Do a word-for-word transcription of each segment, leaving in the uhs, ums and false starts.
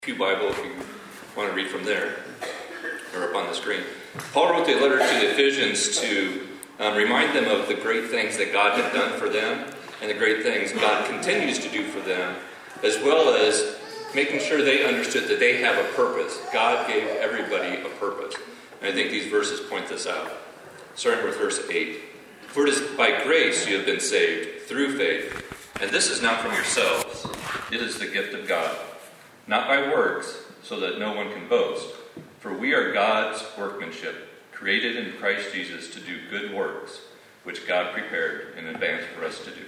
Pew Bible, if you want to read from there, or up on the screen. Paul wrote the letter to the Ephesians to um, remind them of the great things that God had done for them and the great things God continues to do for them, as well as making sure they understood that they have a purpose. God gave everybody a purpose. And I think these verses point this out. Starting with verse eight. For it is by grace you have been saved, through faith. And this is not from yourselves. It is the gift of God. Not by works, so that no one can boast. For we are God's workmanship, created in Christ Jesus to do good works, which God prepared in advance for us to do.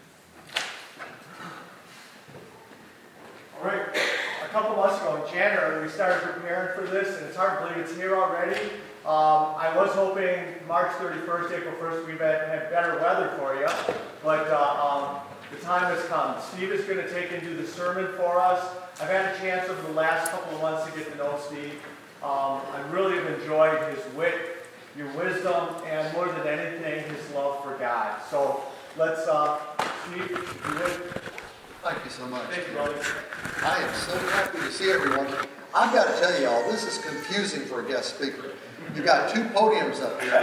All right. A couple months ago in January, we started preparing for this, and it's hard to believe it's here already. Um, I was hoping March thirty-first, April first, we've had, had better weather for you, but uh, um, the time has come. Steve is going to take and do the sermon for us. I've had a chance over the last couple of months to get to know Steve. Um, I really have enjoyed his wit, your wisdom, and more than anything, his love for God. So let's, uh, Steve, you would. Thank you so much. Thank you, brother. I am so happy to see everyone. I've got to tell you all, this is confusing for a guest speaker. You've got two podiums up here.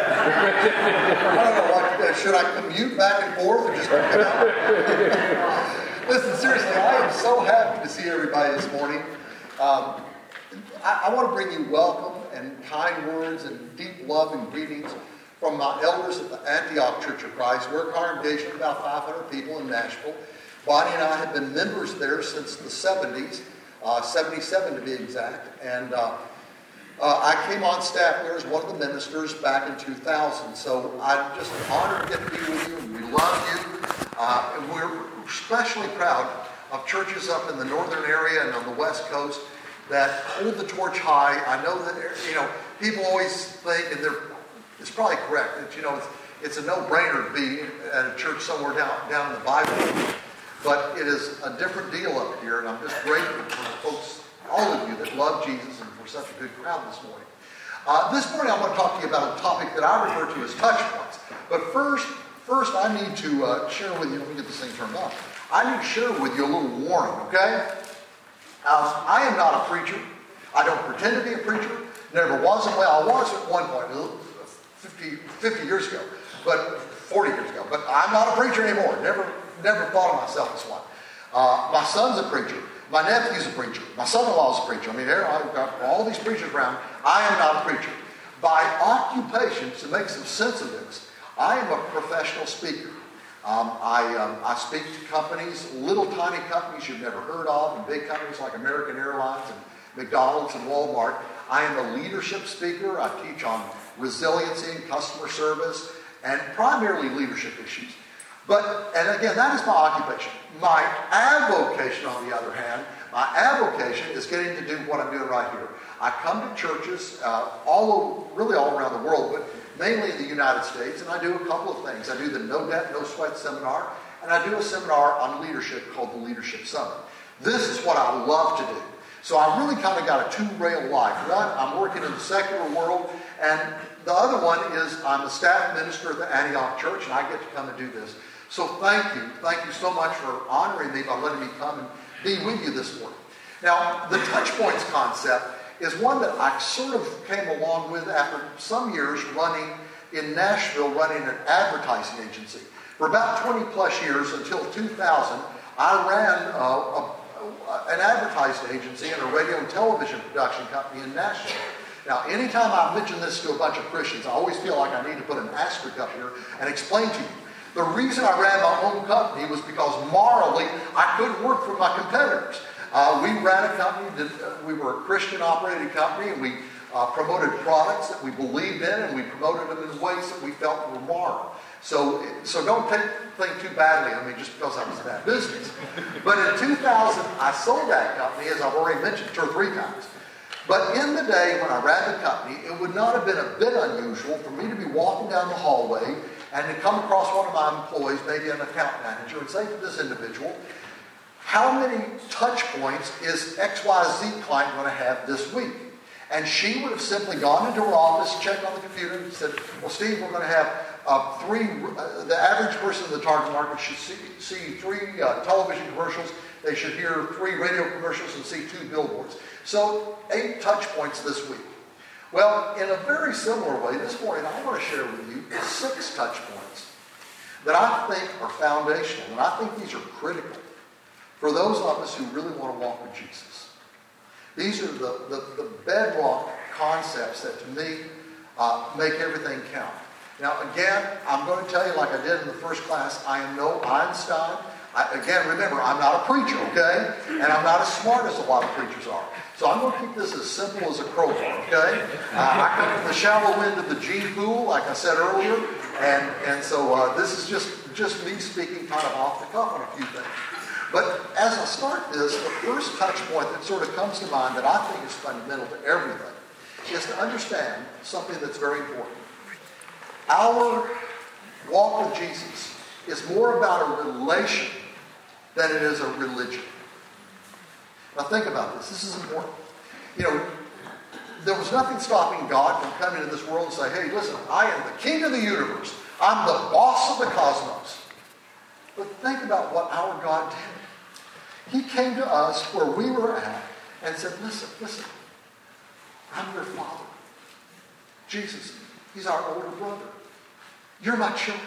I don't know what to do. Should I commute back and forth or just come out? Listen, seriously, I am so happy to see everybody this morning. Um, I, I want to bring you welcome and kind words and deep love and greetings from my elders at the Antioch Church of Christ. We're a congregation of about five hundred people in Nashville. Bonnie and I have been members there since the seventies, uh, seventy-seven to be exact. And uh, uh, I came on staff there as one of the ministers back in two thousand. So I'm just honored to get to be with you, and we love you. Uh, and we're especially proud of churches up in the northern area and on the west coast that hold the torch high. I know that, you know, people always think, and they're, it's probably correct, that, you know, it's, it's a no-brainer to be at a church somewhere down, down in the Bible. But it is a different deal up here, and I'm just grateful for folks, all of you that love Jesus and for such a good crowd this morning. Uh, this morning I want to talk to you about a topic that I refer to as touch points. But first, first I need to uh, share with you, let me get this thing turned on. I need to share with you a little warning, okay? Um, I am not a preacher. I don't pretend to be a preacher. Never was. Well, I was at one point, fifty, fifty years ago, but forty years ago. But I'm not a preacher anymore. Never Never thought of myself as one. Uh, my son's a preacher. My nephew's a preacher. My son-in-law's a preacher. I mean, here I've got all these preachers around. I am not a preacher. By occupation, to make some sense of this, I am a professional speaker. Um, I, um, I speak to companies, little tiny companies you've never heard of, and big companies like American Airlines and McDonald's and Walmart. I am a leadership speaker. I teach on resiliency and customer service and primarily leadership issues. But, and again, that is my occupation. My avocation, on the other hand, my avocation is getting to do what I'm doing right here. I come to churches uh, all over, really all around the world, but mainly in the United States, and I do a couple of things. I do the No Debt, No Sweat seminar, and I do a seminar on leadership called the Leadership Summit. This is what I love to do. So I really kind of got a two-rail life. One, I'm working in the secular world, and the other one is I'm a staff minister at the Antioch Church, and I get to come and do this. So thank you. Thank you so much for honoring me by letting me come and be with you this morning. Now, the touch points concept is one that I sort of came along with after some years running in Nashville, running an advertising agency. For about twenty plus years, until two thousand, I ran uh, a, an advertising agency and a radio and television production company in Nashville. Now, anytime I mention this to a bunch of Christians, I always feel like I need to put an asterisk up here and explain to you. The reason I ran my own company was because morally I couldn't work for my competitors. Uh, we ran a company, that, uh, we were a Christian-operated company, and we uh, promoted products that we believed in, and we promoted them in ways that we felt were moral. So, so don't take, think too badly of me just because I was in that business. But in two thousand, I sold that company, as I've already mentioned, two or three times. But in the day when I ran the company, it would not have been a bit unusual for me to be walking down the hallway and to come across one of my employees, maybe an account manager, and say to this individual, how many touch points is X Y Z client going to have this week? And she would have simply gone into her office, checked on the computer, and said, well, Steve, we're going to have uh, three, uh, the average person in the target market should see, see three uh, television commercials, They should hear three radio commercials and see two billboards. So eight touch points this week. Well, in a very similar way, this morning I want to share with you six touch points that I think are foundational, and I think these are critical for those of us who really want to walk with Jesus. These are the, the, the bedrock concepts that, to me, uh, make everything count. Now, again, I'm going to tell you, like I did in the first class, I am no Einstein. I, again, remember, I'm not a preacher, okay? And I'm not as smart as a lot of preachers are. So I'm going to keep this as simple as a crowbar, okay? Uh, I come from the shallow end of the gene pool, like I said earlier, and, and so uh, this is just, just me speaking kind of off the cuff on a few things. But as I start this, the first touch point that sort of comes to mind that I think is fundamental to everything is to understand something that's very important. Our walk with Jesus is more about a relation than it is a religion. Now think about this. This is important. You know, there was nothing stopping God from coming into this world and saying, hey, listen, I am the king of the universe. I'm the boss of the cosmos. But think about what our God did. He came to us where we were at and said, listen, listen, I'm your father. Jesus, he's our older brother. You're my children.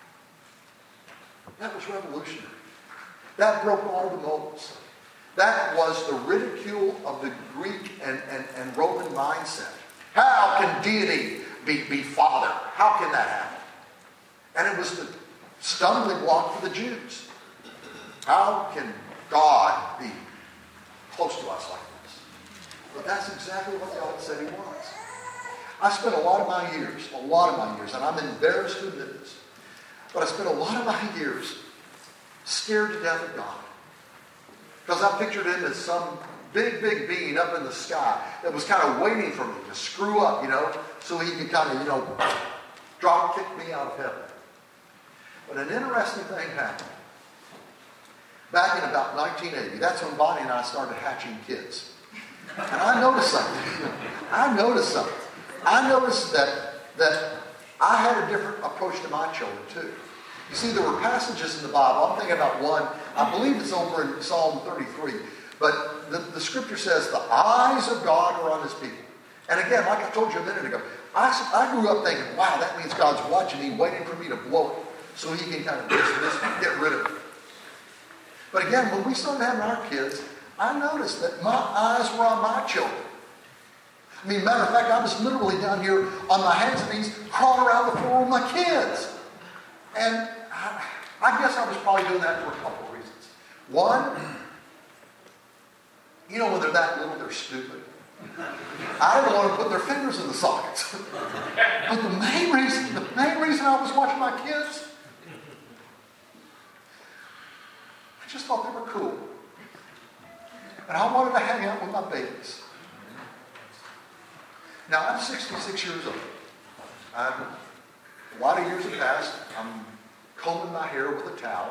That was revolutionary. That broke all the molds. That was the ridicule of the Greek and, and, and Roman mindset. How can deity be, be father? How can that happen? And it was the stumbling block for the Jews. How can God be close to us like this? But that's exactly what God said he was. I spent a lot of my years, a lot of my years, and I'm embarrassed to admit this, but I spent a lot of my years scared to death of God. Because I pictured him as some big, big being up in the sky that was kind of waiting for me to screw up, you know, so he could kind of, you know, drop kick me out of heaven. But an interesting thing happened. Back in about nineteen eighty, that's when Bonnie and I started hatching kids. And I noticed something. I noticed something. I noticed that, that I had a different approach to my children too. You see, there were passages in the Bible. I'm thinking about one. I believe it's over in Psalm thirty-three. But the, the scripture says, the eyes of God are on his people. And again, like I told you a minute ago, I, I grew up thinking, wow, that means God's watching me, waiting for me to blow it so he can kind of dismiss me, get rid of it. But again, when we started having our kids, I noticed that my eyes were on my children. I mean, matter of fact, I was literally down here on my hands and knees, crawling around the floor with my kids. And I, I guess I was probably doing that for a couple of reasons. One, you know, when they're that little, they're stupid. I didn't want to put their fingers in the sockets. But the main reason, the main reason I was watching my kids, I just thought they were cool. And I wanted to hang out with my babies. Now, I'm sixty-six years old. I'm, a lot of years have passed. I'm combing my hair with a towel.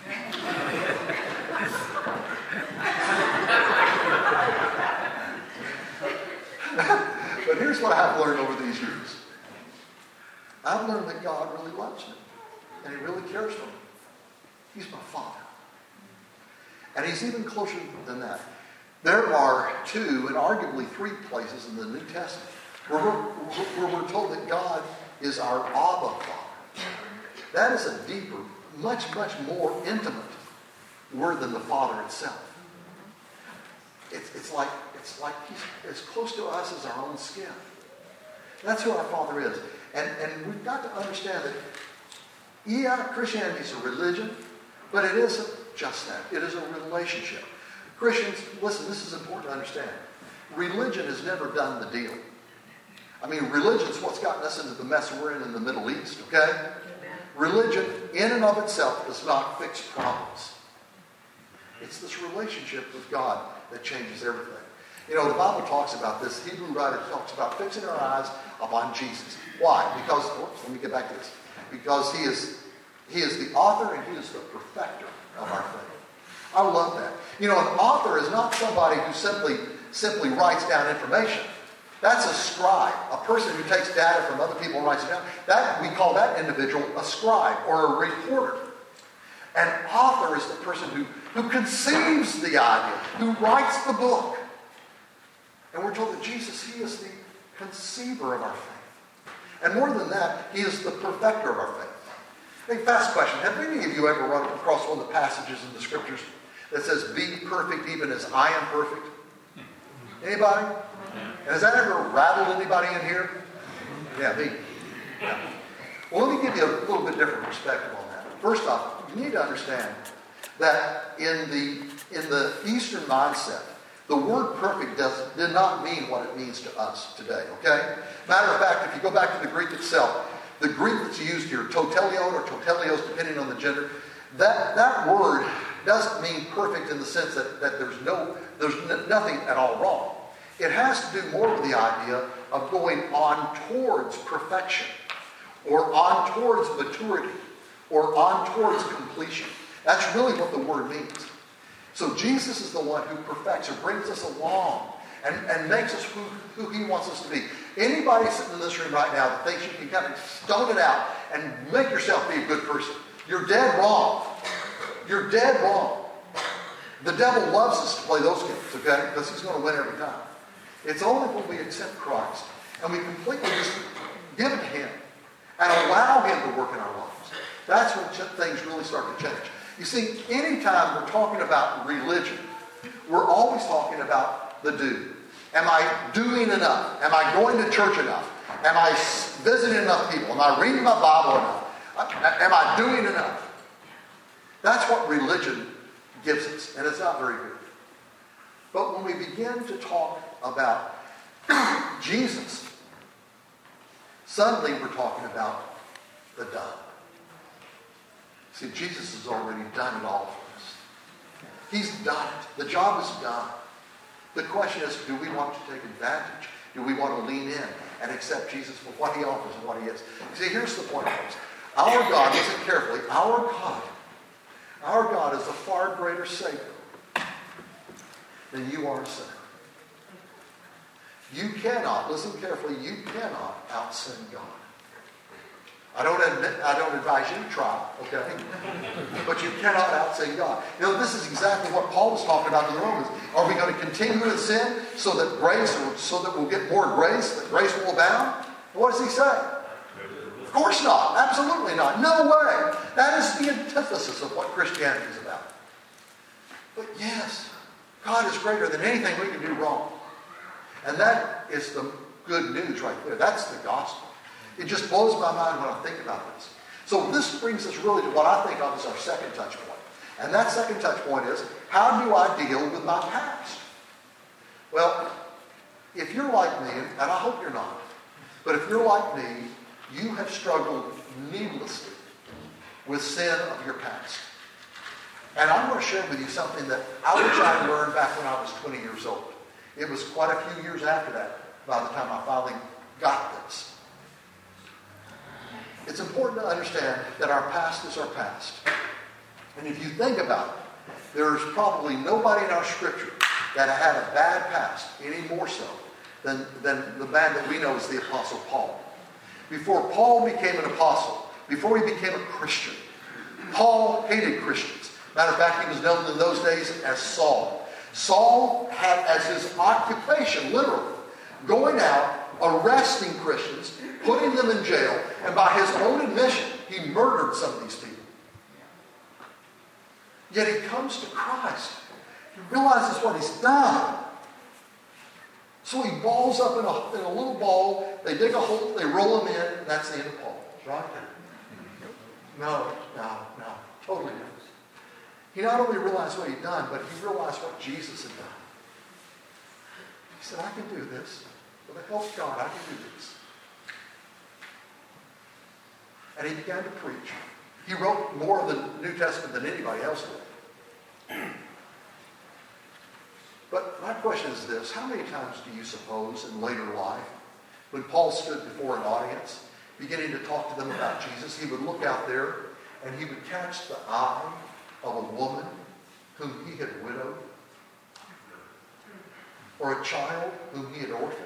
But here's what I've learned over these years. I've learned that God really loves me. And he really cares for me. He's my Father. And he's even closer than that. There are two and arguably three places in the New Testament where we're, where we're told that God is our Abba Father. That is a deeper, much, much more intimate word than the Father itself. It's, it's like, it's like he's as close to us as our own skin. That's who our Father is. And, and we've got to understand that, yeah, Christianity is a religion, but it isn't just that. It is a relationship. Christians, listen, this is important to understand. Religion has never done the deal. I mean, religion is what's gotten us into the mess we're in in the Middle East, okay? Amen. Religion, in and of itself, does not fix problems. It's this relationship with God that changes everything. You know, the Bible talks about this. The Hebrew writer talks about fixing our eyes upon Jesus. Why? Because, oops, let me get back to this. Because he is, he is the author and he is the perfecter of our faith. I love that. You know, an author is not somebody who simply, simply writes down information. That's a scribe, a person who takes data from other people and writes it down. That, we call that individual a scribe or a reporter. An author is the person who, who conceives the idea, who writes the book. And we're told that Jesus, he is the conceiver of our faith. And more than that, he is the perfecter of our faith. Hey, fast question. Have any of you ever run across one of the passages in the scriptures that says, be perfect even as I am perfect? Anybody? And has that ever rattled anybody in here? Yeah, me. Yeah. Well, let me give you a little bit different perspective on that. First off, you need to understand that in the in the Eastern mindset, the word perfect does, did not mean what it means to us today, okay? Matter of fact, if you go back to the Greek itself, the Greek that's used here, totelion or totelios, depending on the gender, that, that word doesn't mean perfect in the sense that, that there's no there's n- nothing at all wrong. It has to do more with the idea of going on towards perfection, or on towards maturity, or on towards completion. That's really what the word means. So Jesus is the one who perfects or brings us along and, and makes us who, who he wants us to be. Anybody sitting in this room right now that thinks you can kind of stone it out and make yourself be a good person, you're dead wrong. You're dead wrong. The devil loves us to play those games, okay? Because he's going to win every time. It's only when we accept Christ and we completely just give it to him and allow him to work in our lives. That's when ch- things really start to change. You see, anytime we're talking about religion, we're always talking about the do. Am I doing enough? Am I going to church enough? Am I visiting enough people? Am I reading my Bible enough? Am I doing enough? That's what religion gives us, and it's not very good. But when we begin to talk about Jesus, suddenly we're talking about the done. See, Jesus has already done it all for us. He's done it. The job is done. The question is, do we want to take advantage? Do we want to lean in and accept Jesus for what he offers and what he is? See, here's the point, folks. Our God, listen carefully, our God, our God is a far greater Savior than you are a sinner. You cannot, listen carefully, you cannot out-sin God. I don't admit, I don't advise you to try, okay? But you cannot out-sin God. You know, this is exactly what Paul was talking about to the Romans. Are we going to continue in sin so that grace, so that we'll get more grace, that grace will abound? What does he say? Of course not. Absolutely not. No way. That is the antithesis of what Christianity is about. But yes, God is greater than anything we can do wrong. And that is the good news right there. That's the gospel. It just blows my mind when I think about this. So this brings us really to what I think of as our second touch point. And that second touch point is, how do I deal with my past? Well, if you're like me, and I hope you're not, but if you're like me, you have struggled needlessly with sin of your past. And I'm going to share with you something that I wish I had learned back when I was twenty years old. It was quite a few years after that by the time I finally got this. It's important to understand that our past is our past. And if you think about it, there's probably nobody in our scripture that had a bad past any more so than, than the man that we know as the Apostle Paul. Before Paul became an apostle, before he became a Christian, Paul hated Christians. Matter of fact, he was known in those days as Saul. Saul had as his occupation, literally, going out, arresting Christians, putting them in jail, and by his own admission, he murdered some of these people. Yet he comes to Christ. He realizes what he's done. So he balls up in a, in a little ball, they dig a hole, they roll him in, and that's the end of Paul. Right? No, no, no. Totally different. He not only realized what he'd done, but he realized what Jesus had done. He said, I can do this. With the help of God, I can do this. And he began to preach. He wrote more of the New Testament than anybody else did. But my question is this. How many times do you suppose in later life, when Paul stood before an audience, beginning to talk to them about Jesus, he would look out there and he would catch the eye of a woman whom he had widowed, or a child whom he had orphaned?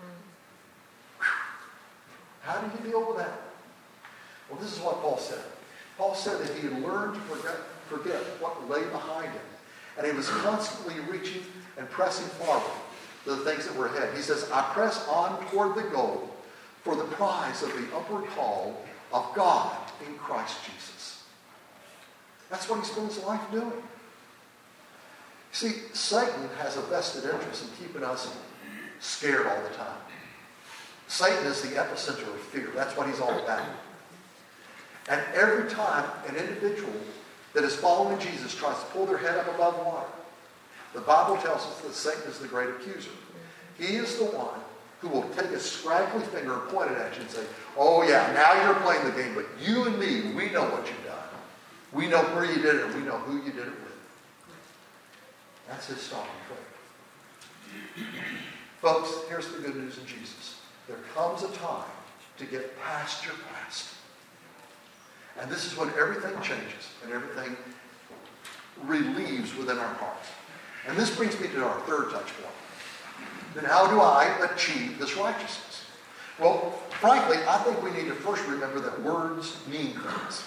How did he deal with that? Well, this is what Paul said. Paul said that he had learned to forget, forget what lay behind him. And he was constantly reaching and pressing forward to the things that were ahead. He says, I press on toward the goal for the prize of the upward call of God in Christ Jesus. That's what he spent his life doing. See, Satan has a vested interest in keeping us scared all the time. Satan is the epicenter of fear. That's what he's all about. And every time an individual that is following Jesus tries to pull their head up above water, the Bible tells us that Satan is the great accuser. He is the one who will take a scraggly finger and point it at you and say, oh yeah, now you're playing the game, but you and me, we know what you've done. We know where you did it, and we know who you did it with. That's his stalking trick. Folks, here's the good news in Jesus. There comes a time to get past your past. And this is when everything changes and everything relieves within our hearts. And this brings me to our third touch point. Then how do I achieve this righteousness? Well, frankly, I think we need to first remember that words mean things.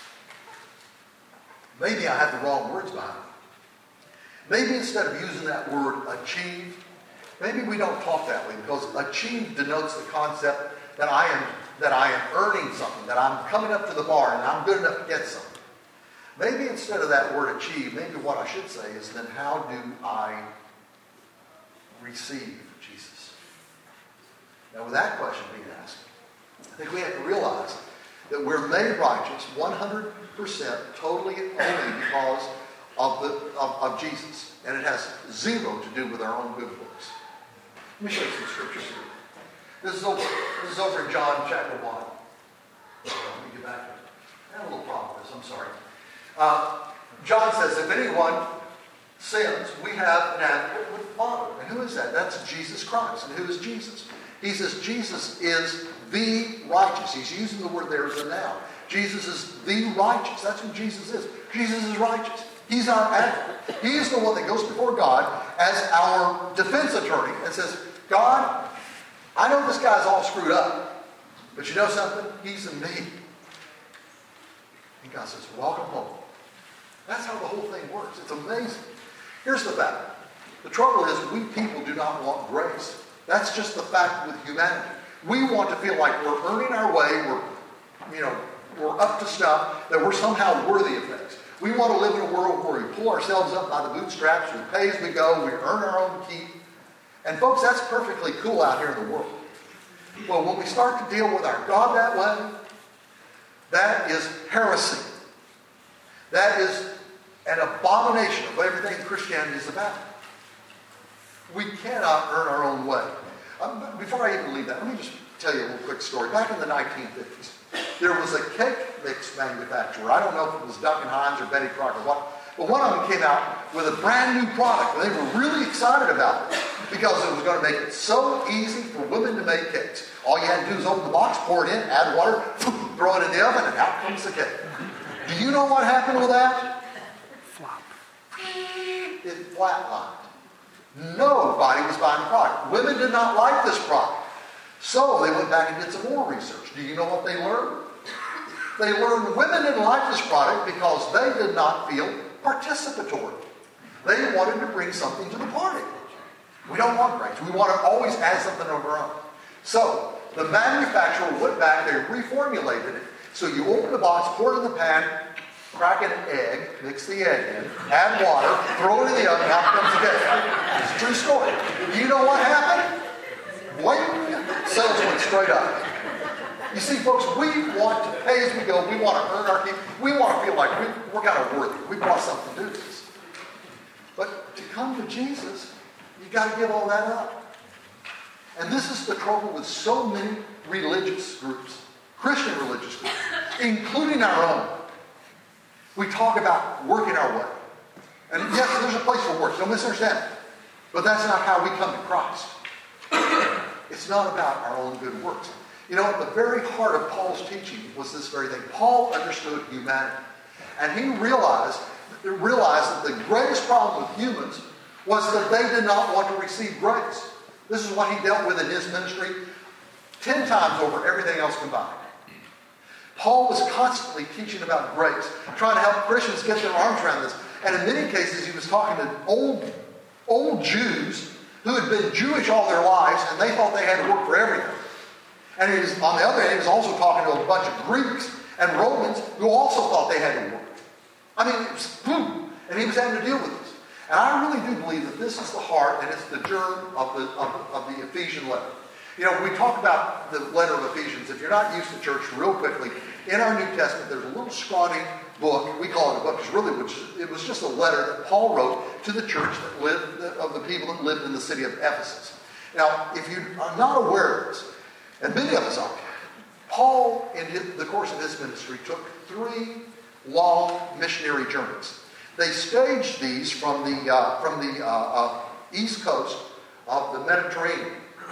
Maybe I have the wrong words behind me. Maybe instead of using that word achieve, maybe we don't talk that way, because achieve denotes the concept that I am that I am earning something, that I'm coming up to the bar and I'm good enough to get something. Maybe instead of that word achieve, maybe what I should say is, then how do I receive Jesus? Now, with that question being asked, I think we have to realize that we're made righteous one hundred percent totally only because of, the, of, of Jesus. And it has zero to do with our own good works. Let me show you some scriptures here. This is over, this is over in John chapter one. Let me get back to it. I had a little problem with this, I'm sorry. Uh, John says, if anyone sins, we have an advocate with the Father. And who is that? That's Jesus Christ. And who is Jesus? He says Jesus is the righteous. He's using the word there as a noun. Jesus is the righteous. That's who Jesus is. Jesus is righteous. He's our advocate. He is the one that goes before God as our defense attorney and says, God, I know this guy's all screwed up, but you know something? He's in me. And God says, welcome home. That's how the whole thing works. It's amazing. Here's the fact. The trouble is we people do not want grace. That's just the fact with humanity. We want to feel like we're earning our way, we're, you know, we're up to stuff, that we're somehow worthy of things. We want to live in a world where we pull ourselves up by the bootstraps, we pay as we go, we earn our own keep. And folks, that's perfectly cool out here in the world. Well, when we start to deal with our God that way, that is heresy. That is an abomination of everything Christianity is about. We cannot earn our own way. Um, before I even leave that, let me just tell you a little quick story. Back in the nineteen fifties, there was a cake mix manufacturer. I don't know if it was Duncan Hines or Betty Crocker or what, but one of them came out with a brand new product, and they were really excited about it because it was going to make it so easy for women to make cakes. All you had to do is open the box, pour it in, add water, throw it in the oven, and out comes the cake. Do you know what happened with that? Flop. It flatlined. Nobody was buying the product. Women did not like this product. So they went back and did some more research. Do you know what they learned? They learned women didn't like this product because they did not feel participatory. They wanted to bring something to the party. We don't want grace. We want to always add something of our own. So the manufacturer went back, they reformulated it. So you open the box, pour it in the pan, crack an egg, mix the egg in, add water, throw it in the oven, out comes the cake. It's a true story. You know what happened? Boing, sales went straight up. You see, folks, we want to pay as we go. We want to earn our keep. We want to feel like we, we're kind of worthy. We brought something to do this. But to come to Jesus, you've got to give all that up. And this is the trouble with so many religious groups, Christian religious groups, including our own. We talk about working our way. And yes, there's a place for work. Don't misunderstand it. But that's not how we come to Christ. It's not about our own good works. You know, at the very heart of Paul's teaching was this very thing. Paul understood humanity. And he realized, realized that the greatest problem with humans was that they did not want to receive grace. This is what he dealt with in his ministry ten times over everything else combined. Paul was constantly teaching about grace, trying to help Christians get their arms around this. And in many cases, he was talking to old, old Jews who had been Jewish all their lives, and they thought they had to work for everything. And he was, on the other hand, he was also talking to a bunch of Greeks and Romans who also thought they had to work. I mean, it was boom, and he was having to deal with this. And I really do believe that this is the heart and it's the germ of the, of, of the Ephesian letter. You know, when we talk about the letter of Ephesians, if you're not used to church, real quickly, in our New Testament, there's a little scrawny book. We call it a book because really it was just a letter that Paul wrote to the church that lived, of the people that lived in the city of Ephesus. Now, if you are not aware of this, and many of us aren't, Paul, in his, the course of his ministry, took three long missionary journeys. They staged these from the uh, from the uh, uh, east coast of the Mediterranean,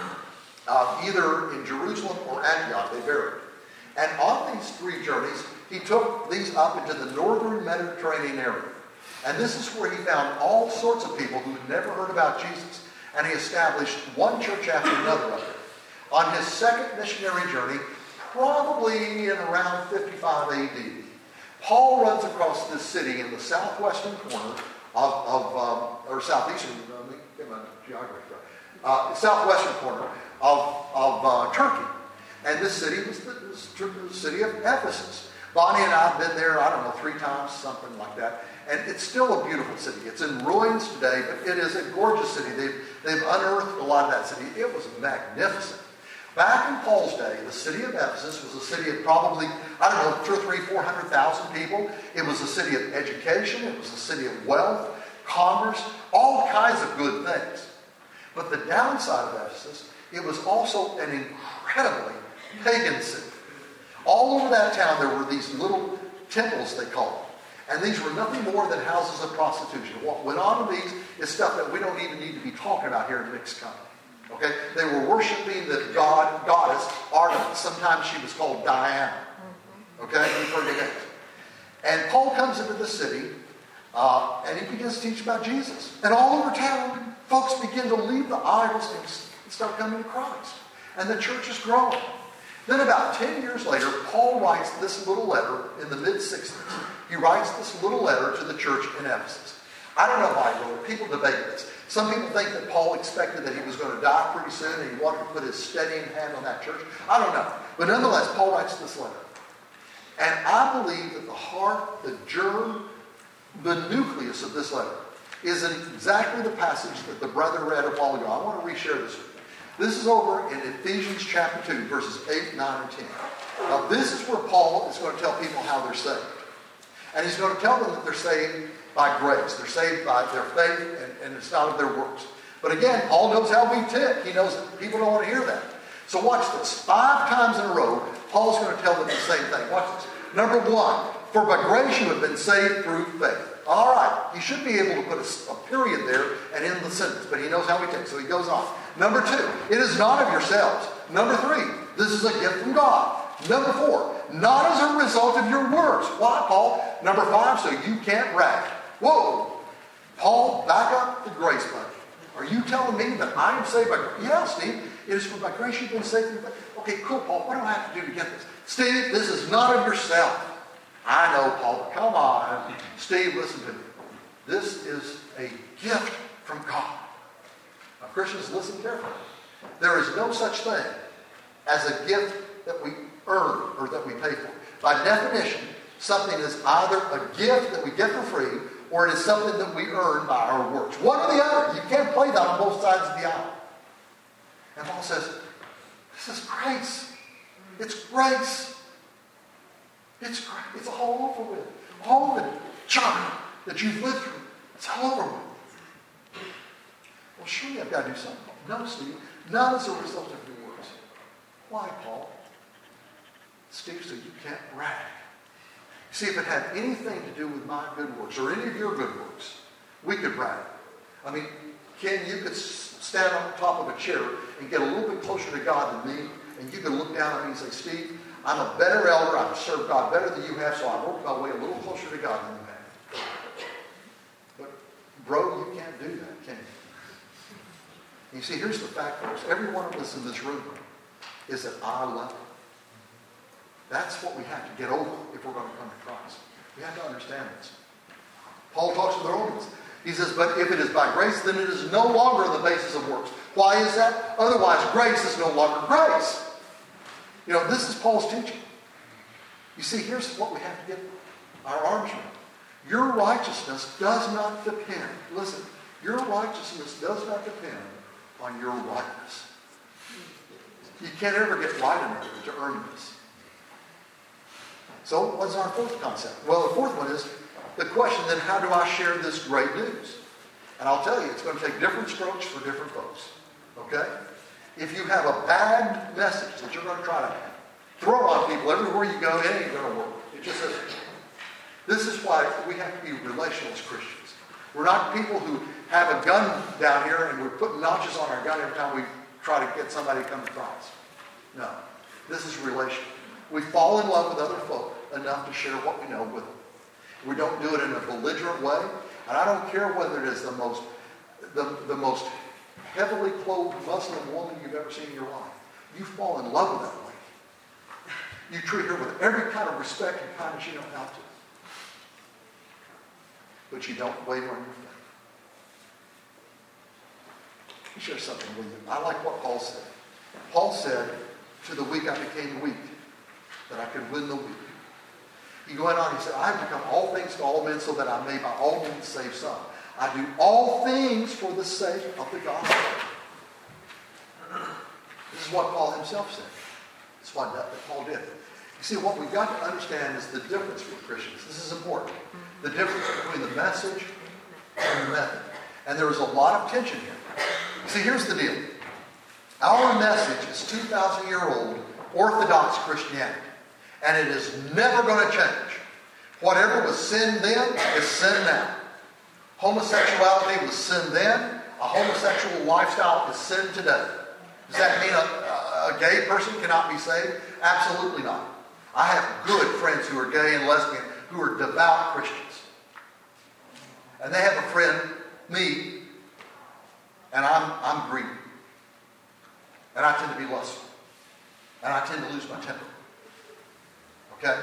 uh, either in Jerusalem or Antioch. They varied. And on these three journeys, he took these up into the northern Mediterranean area. And this is where he found all sorts of people who had never heard about Jesus. And he established one church after another up there. On his second missionary journey, probably in around fifty-five A D, Paul runs across this city in the southwestern corner of, of um, or southeastern, let me get my geography right, uh, southwestern corner of, of uh, Turkey. And this city was the, was the city of Ephesus. Bonnie and I have been there, I don't know, three times, something like that. And it's still a beautiful city. It's in ruins today, but it is a gorgeous city. They've, they've unearthed a lot of that city. It was magnificent. Back in Paul's day, the city of Ephesus was a city of probably, I don't know, two or three, four hundred thousand people. It was a city of education. It was a city of wealth, commerce, all kinds of good things. But the downside of Ephesus, it was also an incredibly pagan city. All over that town, there were these little temples, they called them. And these were nothing more than houses of prostitution. What went on in these is stuff that we don't even need to be talking about here in mixed company. Okay? They were worshiping the god, goddess Artemis. Sometimes she was called Diana. Okay? You've heard of that. And Paul comes into the city, uh, and he begins to teach about Jesus. And all over town, folks begin to leave the idols and start coming to Christ. And the church is growing. Then about ten years later, Paul writes this little letter in the mid-sixties. He writes this little letter to the church in Ephesus. I don't know why he wrote it. People debate this. Some people think that Paul expected that he was going to die pretty soon and he wanted to put his steadying hand on that church. I don't know. But nonetheless, Paul writes this letter. And I believe that the heart, the germ, the nucleus of this letter is in exactly the passage that the brother read a while ago. I want to reshare this with you. This is over in Ephesians chapter two, verses eight, nine, and ten. Now this is where Paul is going to tell people how they're saved. And he's going to tell them that they're saved by grace. They're saved by their faith, and, and it's not of their works. But again, Paul knows how we tick. He knows that people don't want to hear that. So watch this. Five times in a row, Paul's going to tell them the same thing. Watch this. Number one, for by grace you have been saved through faith. All right. He should be able to put a, a period there and end the sentence, but he knows how we tick, so he goes on. Number two, it is not of yourselves. Number three, this is a gift from God. Number four, not as a result of your works. Why, Paul? Number five, so you can't brag. Whoa. Paul, back up the grace button. Are you telling me that I am saved by grace? Yeah, Steve. It is for by grace you've been saved. Okay, cool, Paul. What do I have to do to get this? Steve, this is not of yourself. I know, Paul, but come on. Steve, listen to me. This is a gift from God. Now, Christians, listen carefully. There is no such thing as a gift that we earn or that we pay for. By definition, something is either a gift that we get for free or it is something that we earn by our works. One or the other. You can't play that on both sides of the aisle. And Paul says, this is grace. It's grace. It's great. It's all over with. All the junk that you've lived through, it's all over with. Well, surely I've got to do something. No, Steve. Not as a result of your works. Why, Paul? Steve, so you can't brag. See, if it had anything to do with my good works or any of your good works, we could brag. I mean, Ken, you could stand on the top of a chair and get a little bit closer to God than me, and you could look down at me and say, Steve, I'm a better elder. I've served God better than you have, so I worked my way a little closer to God than you have. But, bro, you can't do that, can you? You see, here's the fact, folks. Every one of us in this room is that I love him. That's what we have to get over if we're going to come to Christ. We have to understand this. Paul talks to the Romans. He says, but if it is by grace, then it is no longer on the basis of works. Why is that? Otherwise, grace is no longer grace. You know, this is Paul's teaching. You see, here's what we have to get our arms around. Your righteousness does not depend, listen, your righteousness does not depend on your rightness. You can't ever get right enough to earn this. So what's our fourth concept? Well, the fourth one is the question, then, how do I share this great news? And I'll tell you, it's going to take different strokes for different folks. Okay? If you have a bad message that you're going to try to throw on people everywhere you go, it ain't going to work. It just isn't. This is why we have to be relational as Christians. We're not people who have a gun down here and we're putting notches on our gun every time we try to get somebody to come to Christ. No. This is relational. We fall in love with other folk enough to share what we know with them. We don't do it in a belligerent way. And I don't care whether it is the most, the, the most heavily clothed Muslim woman you've ever seen in your life. You fall in love with that lady. You treat her with every kind of respect and kindness you know how to. But you don't waver on your faith. Let me share something with you. I like what Paul said. Paul said, to the weak I became weak, that I could win the weak. He went on, he said, I have become all things to all men so that I may by all means save some. I do all things for the sake of the gospel. This is what Paul himself said. This is what that Paul did. You see, what we've got to understand is the difference for Christians. This is important. The difference between the message and the method. And there is a lot of tension here. See, here's the deal. Our message is two thousand year old Orthodox Christianity. And it is never going to change. Whatever was sin then is sin now. Homosexuality was sin then. A homosexual lifestyle is sin today. Does that mean a, a gay person cannot be saved? Absolutely not. I have good friends who are gay and lesbian who are devout Christians. And they have a friend, me, and I'm, I'm greedy. And I tend to be lustful. And I tend to lose my temper. Okay?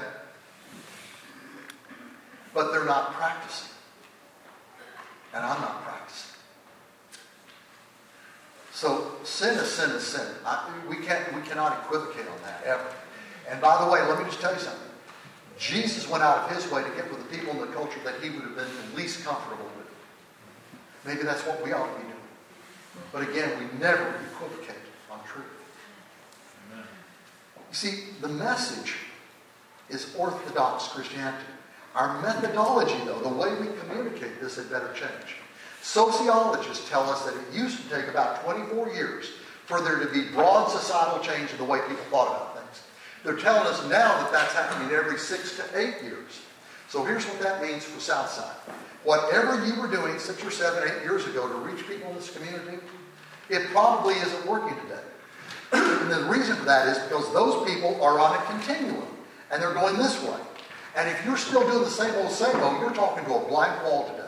But they're not practicing. And I'm not practicing. So sin is sin is sin. I, we, can't, we cannot equivocate on that ever. And by the way, let me just tell you something. Jesus went out of his way to get with the people in the culture that he would have been the least comfortable with. Maybe that's what we ought to be doing. But again, we never equivocate on truth. Amen. You see, the message is Orthodox Christianity. Our methodology, though, the way we communicate this, had better change. Sociologists tell us that it used to take about twenty-four years for there to be broad societal change in the way people thought about things. They're telling us now that that's happening every six to eight years. So here's what that means for Southside. Whatever you were doing six or seven, eight years ago to reach people in this community, it probably isn't working today. And the reason for that is because those people are on a continuum. And they're going this way. And if you're still doing the same old, same old, you're talking to a blank wall today.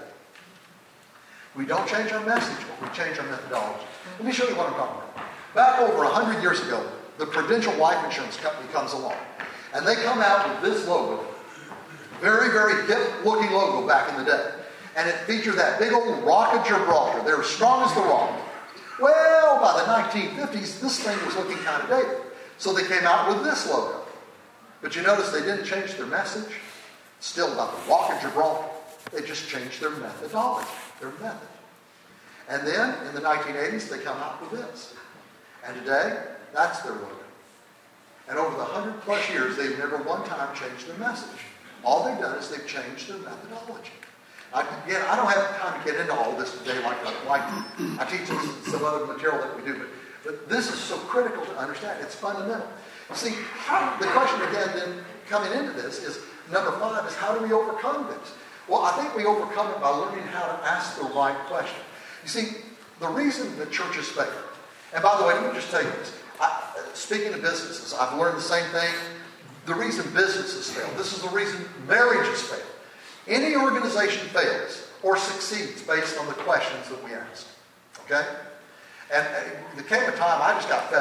We don't change our message, but we change our methodology. Let me show you what I'm talking about. Back over one hundred years ago, the Prudential Life Insurance Company comes along. And they come out with this logo. Very, very hip-looking logo back in the day. And it featured that big old Rock of Gibraltar. They're as strong as the rock. Well, by the nineteen fifties, this thing was looking kind of dated. So they came out with this logo. But you notice they didn't change their message. Still about the Rock of Gibraltar. They just changed their methodology, their method. And then, in the nineteen eighties, they come out with this. And today, that's their logo. And over the hundred plus years, they've never one time changed their message. All they've done is they've changed their methodology. I, again, I don't have time to get into all this today like I like I teach some other material that we do, but, but this is so critical to understand. It's fundamental. See, how, the question again then coming into this is, number five is how do we overcome this? Well, I think we overcome it by learning how to ask the right question. You see, the reason that churches fail, and by the way, let me just tell you this. I, speaking of businesses, I've learned the same thing. The reason businesses fail, this is the reason marriages fail. Any organization fails or succeeds based on the questions that we ask. Okay? And, and there came a time I just got fed up.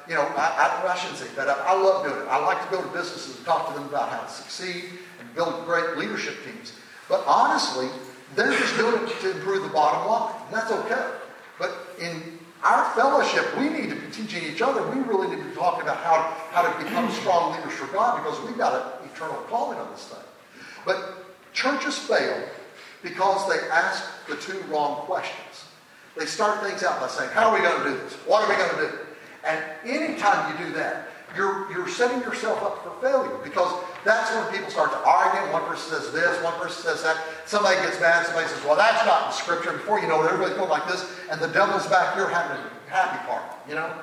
you know, I, I, I shouldn't say that. I, I love doing it. I like to go to businesses and talk to them about how to succeed and build great leadership teams. But honestly, they're just doing it to improve the bottom line. And that's okay. But in our fellowship, we need to be teaching each other. We really need to be talking about how, how to become strong leaders for God, because we've got an eternal calling on this thing. But churches fail because they ask the two wrong questions. They start things out by saying, how are we going to do this? What are we going to do? And anytime you do that, you're, you're setting yourself up for failure, because that's when people start to argue. One person says this, one person says that. Somebody gets mad, somebody says, well, that's not in Scripture. And before you know it, everybody's going like this, and the devil's back here having a happy party, you know?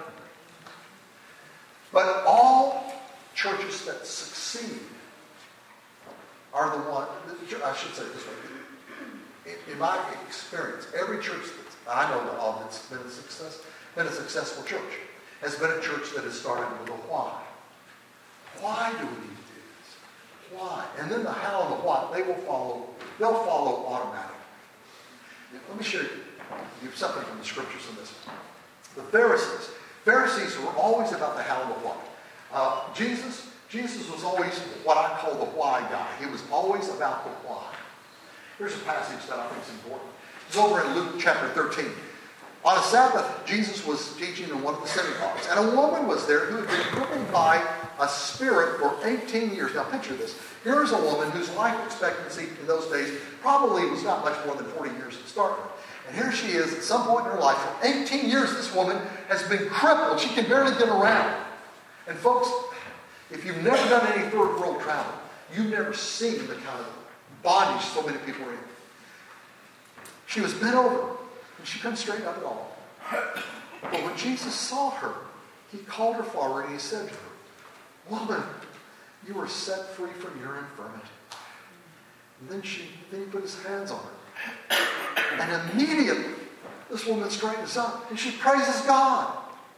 But all churches that succeed are the ones, I should say it this way. In, in my experience, every church that I know of that's been a success, been a successful church, has been a church that has started with a why. Why do we need to do this? Why? And then the how and the what, they will follow, they'll follow automatically. Let me show you something from the Scriptures in this one. The Pharisees. Pharisees were always about the how and the what. Uh, Jesus, Jesus was always what I call the why guy. He was always about the why. Here's a passage that I think is important. It's over in Luke chapter thirteen. On a Sabbath, Jesus was teaching in one of the synagogues, and a woman was there who had been crippled by a spirit for eighteen years. Now picture this. Here's a woman whose life expectancy in those days probably was not much more than forty years to start with. And here she is at some point in her life. For eighteen years, this woman has been crippled. She can barely get around. And folks, if you've never done any third world travel, you've never seen the kind of bondage so many people are in. She was bent over, and she couldn't straighten up at all. But when Jesus saw her, he called her forward and he said to her, "Woman, you are set free from your infirmity." And then, she, then he put his hands on her. And immediately, this woman straightens up and she praises God.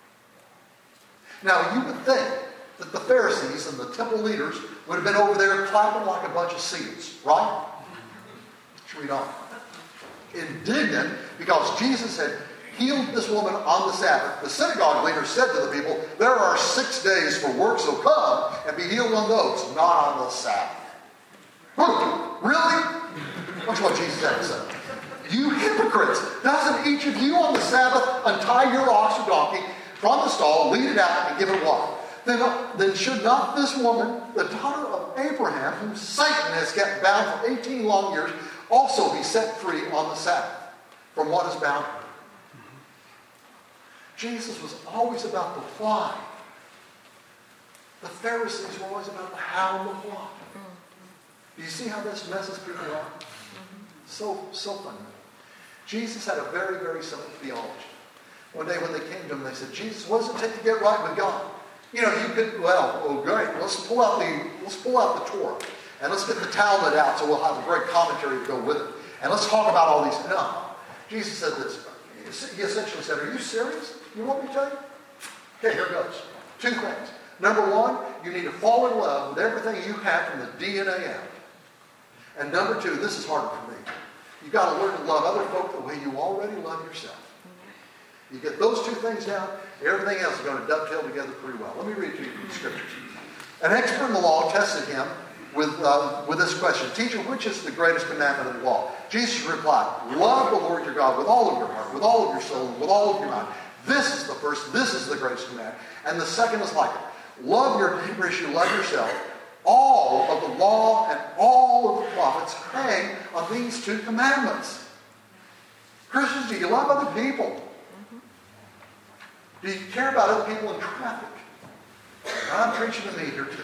Now, you would think that the Pharisees and the temple leaders would have been over there clapping like a bunch of seals, right? Let's read on. Indignant because Jesus had healed this woman on the Sabbath, the synagogue leader said to the people, "There are six days for work, so come and be healed on those, not on the Sabbath." Really? That's what Jesus had to say. You hypocrites! Doesn't each of you on the Sabbath untie your ox or donkey from the stall, lead it out, and give it water? Then, then should not this woman, the daughter of Abraham, whom Satan has kept bound for eighteen long years, also be set free on the Sabbath from what is bound her? Jesus was always about the why. The Pharisees were always about the how and the what. Do you see how this messes people up? So, so funny. Jesus had a very, very simple theology. One day when they came to him, they said, "Jesus, what does it take to get right with God?" You know, you could, well, oh great, let's pull out the let's pull out the Torah. And let's get the Talmud out so we'll have a great commentary to go with it. And let's talk about all these. No. Jesus said this. He essentially said, "Are you serious? You want me to tell you?" Okay, here goes. Two things. Number one, you need to fall in love with everything you have from the D N A out. And number two, this is harder for me. You've got to learn to love other folk the way you already love yourself. You get those two things down, everything else is going to dovetail together pretty well. Let me read to you from the Scriptures. An expert in the law tested him with, uh, with this question: "Teacher, which is the greatest commandment of the law?" Jesus replied, "Love the Lord your God with all of your heart, with all of your soul, and with all of your mind. This is the first, this is the greatest commandment. And the second is like it. Love your neighbor as you love yourself. All of the law and all of the prophets hang on these two commandments." Christians, do you love other people? Do you care about other people in traffic? I'm preaching to me here too.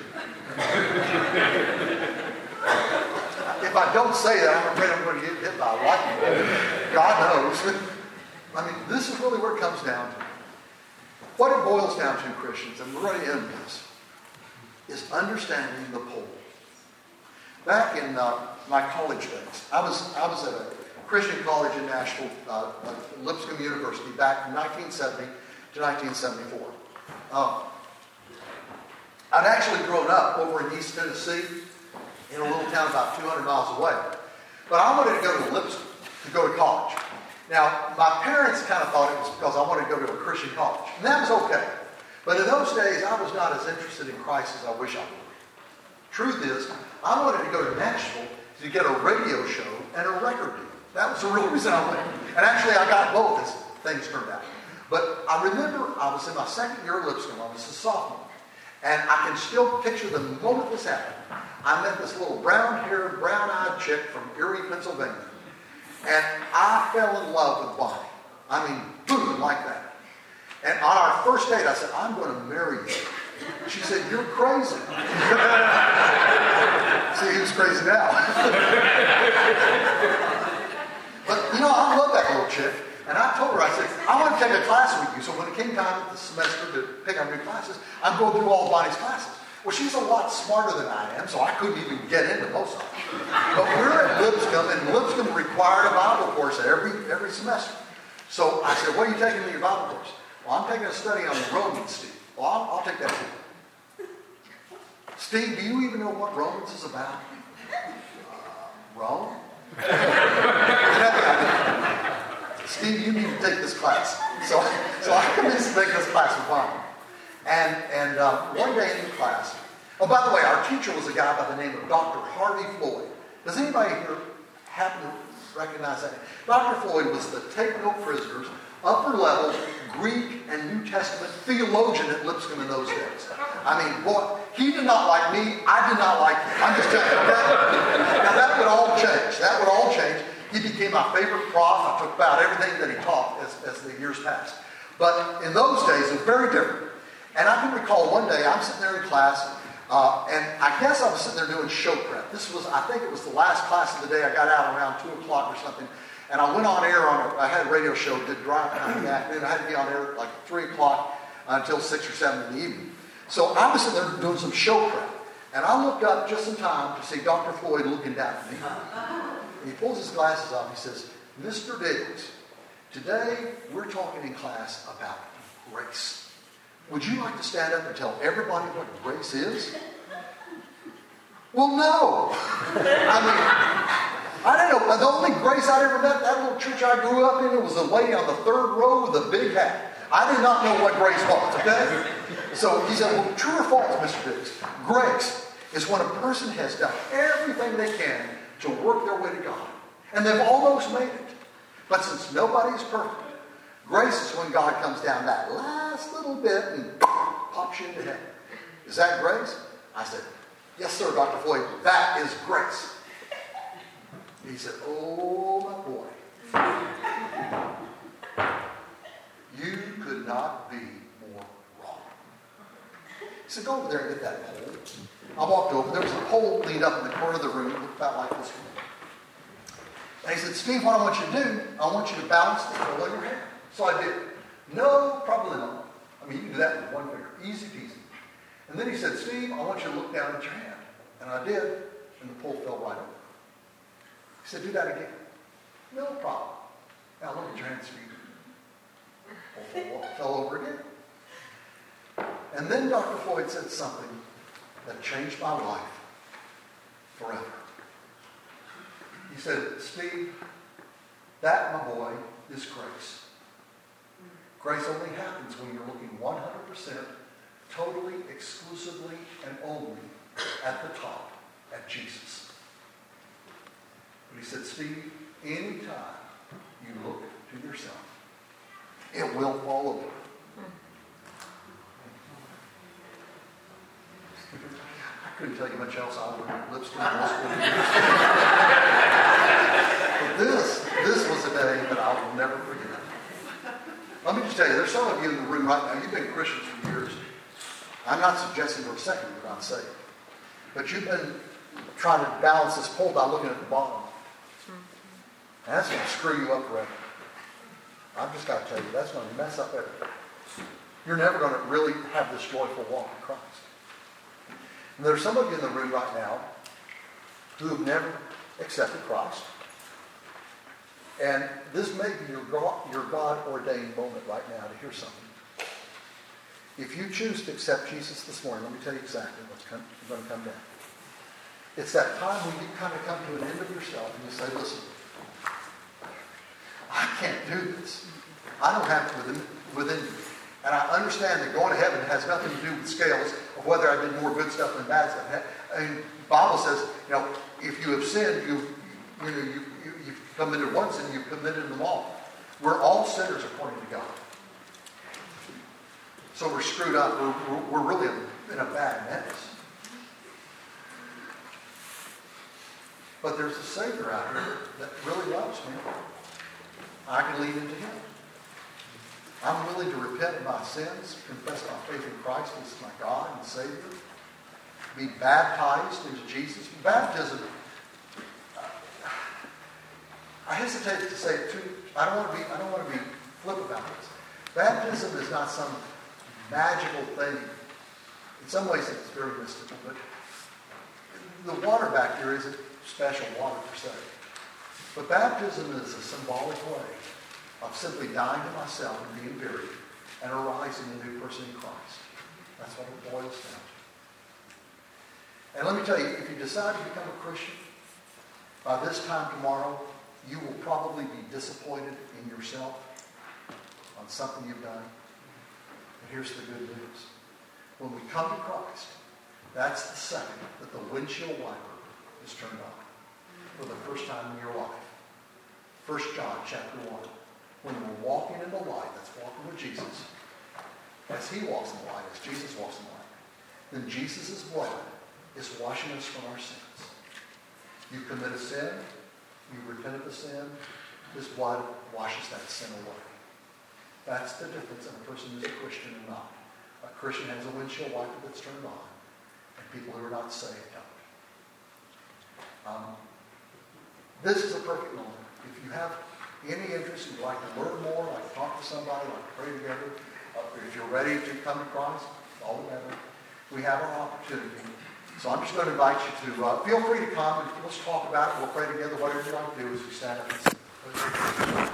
If I don't say that, I'm afraid I'm going to get hit by a lightning bolt. God knows. I mean, this is really where it comes down to. What it boils down to, Christians, and we're going to end this, is understanding the pole. Back in uh, my college days, I was I was at a Christian college in Nashville, uh, Lipscomb University, back from nineteen seventy to nineteen seventy-four. Um, I'd actually grown up over in East Tennessee, in a little town about two hundred miles away. But I wanted to go to Lipscomb to go to college. Now, my parents kind of thought it was because I wanted to go to a Christian college. And that was okay. But in those days, I was not as interested in Christ as I wish I were. Truth is, I wanted to go to Nashville to get a radio show and a record deal. That was the real reason I went. And actually, I got both as things turned out. But I remember I was in my second year of Lipscomb. I was a sophomore. And I can still picture the moment this happened. I met this little brown-haired, brown-eyed chick from Erie, Pennsylvania. And I fell in love with Bonnie. I mean, boom, like that. And on our first date, I said, I'm going to marry you. She said, you're crazy. See, who's crazy now? But, you know, I love that little chick. And I told her, I said, I want to take a class with you. So when it came time at the semester to pick up new classes, I'm going through all Bonnie's classes. Well, she's a lot smarter than I am, so I couldn't even get into most of them. But we're at Lipscomb, and Lipscomb required a Bible course every, every semester. So I said, what are you taking in your Bible course? Well, I'm taking a study on the Romans, Steve. Well, I'll, I'll take that too. Steve, do you even know what Romans is about? Uh, Rome? Steve, you need to take this class. So, so I convinced to take this class with Bonnie. And, and uh, one day in the class, oh, by the way, our teacher was a guy by the name of Doctor Harvey Floyd. Does anybody here happen to recognize that name? Doctor Floyd was the Take No Prisoners, upper level Greek and New Testament theologian at Lipscomb in those days. I mean, boy, he did not like me. I did not like him. I'm just telling you. Okay? Now that would all change. That would all change. He became my favorite prof. I took about everything that he taught as, as the years passed. But in those days, it was very different. And I can recall one day, I'm sitting there in class, uh, and I guess I was sitting there doing show prep. This was, I think it was the last class of the day. I got out around two o'clock or something. And I went on air on a, I had a radio show, did drive time in the afternoon. I had to be on air at like three o'clock until six or seven in the evening. So I was sitting there doing some show prep. And I looked up just in time to see Doctor Floyd looking down at me. And he pulls his glasses off. He says, Mister Diggs, today we're talking in class about grace. Would you like to stand up and tell everybody what grace is? Well, no. I mean, I don't know. The only grace I'd ever met, that little church I grew up in, it was a lady on the third row with a big hat. I did not know what grace was, okay? So he said, well, true or false, Mister Diggs? Grace is when a person has done everything they can to work their way to God. And they've almost made it. But since nobody is perfect, grace is when God comes down that last little bit and pops you into heaven. Is that grace? I said, yes, sir, Doctor Floyd, that is grace. He said, oh, my boy. You could not be more wrong. He said, go over there and get that pole. I walked over. There was a pole leaned up in the corner of the room. It looked about like this one. And he said, Steve, what I want you to do, I want you to balance the pole on your hand. So I did. No, probably not. I mean, you can do that with one finger. Easy peasy. And then he said, Steve, I want you to look down at your hand. And I did. And the pole fell right over. He said, do that again. No problem. Now look at your hand, Steve. Pole fell, fell over again. And then Doctor Floyd said something that changed my life forever. He said, Steve, that, my boy, is grace. Grace only happens when you're looking one hundred percent, totally, exclusively, and only at the top, at Jesus. But he said, Steve, anytime you look to yourself, it will fall over. I couldn't tell you much else. I would have Lipscomb But this, this was a day that I will never forget. Let me just tell you, there's some of you in the room right now, you've been Christians for years. I'm not suggesting for a second you're not saved. But you've been trying to balance this pole by looking at the bottom. And that's going to screw you up forever. I've just got to tell you, that's going to mess up everything. You're never going to really have this joyful walk in Christ. And there's some of you in the room right now who have never accepted Christ. And this may be your God, your God-ordained moment right now to hear something. If you choose to accept Jesus this morning, let me tell you exactly what's come, going to come down. It's that time when you kind of come to an end of yourself and you say, listen, I can't do this. I don't have it within, within me. And I understand that going to heaven has nothing to do with scales of whether I did more good stuff than bad stuff. I mean, the Bible says, you know, if you have sinned, you, you know, you, you, you've committed one sin, you've committed them all. We're all sinners according to God. So we're screwed up. We're, we're, we're really in a bad mess. But there's a Savior out here that really loves me. I can lean into Him. I'm willing to repent of my sins, confess my faith in Christ as my God and Savior, be baptized into Jesus. Baptism, I hesitate to say it too. I don't want to be. I don't want to be flip about this. Baptism is not some magical thing. In some ways, it's very mystical, but the water back there isn't special water per se. But baptism is a symbolic way of simply dying to myself and being buried and arising a new person in Christ. That's what it boils down to. And let me tell you, if you decide to become a Christian, by this time tomorrow, you will probably be disappointed in yourself on something you've done. But here's the good news. When we come to Christ, that's the second that the windshield wiper is turned on for the first time in your life. First John chapter one. When we're walking in the light, that's walking with Jesus, as He walks in the light, as Jesus walks in the light, then Jesus' blood is washing us from our sins. You commit a sin, you repent of the sin, His blood washes that sin away. That's the difference in a person who's a Christian or not. A Christian has a windshield wiper that's turned on, and people who are not saved don't. Um, this is a perfect moment. If you have any interest, you'd like to learn more, like to talk to somebody, like to pray together, uh, if you're ready to come to Christ, all together, we have our opportunity. So I'm just going to invite you to, uh, feel free to come and let's talk about it. We'll pray together. Whatever you like to do is you stand up and sing.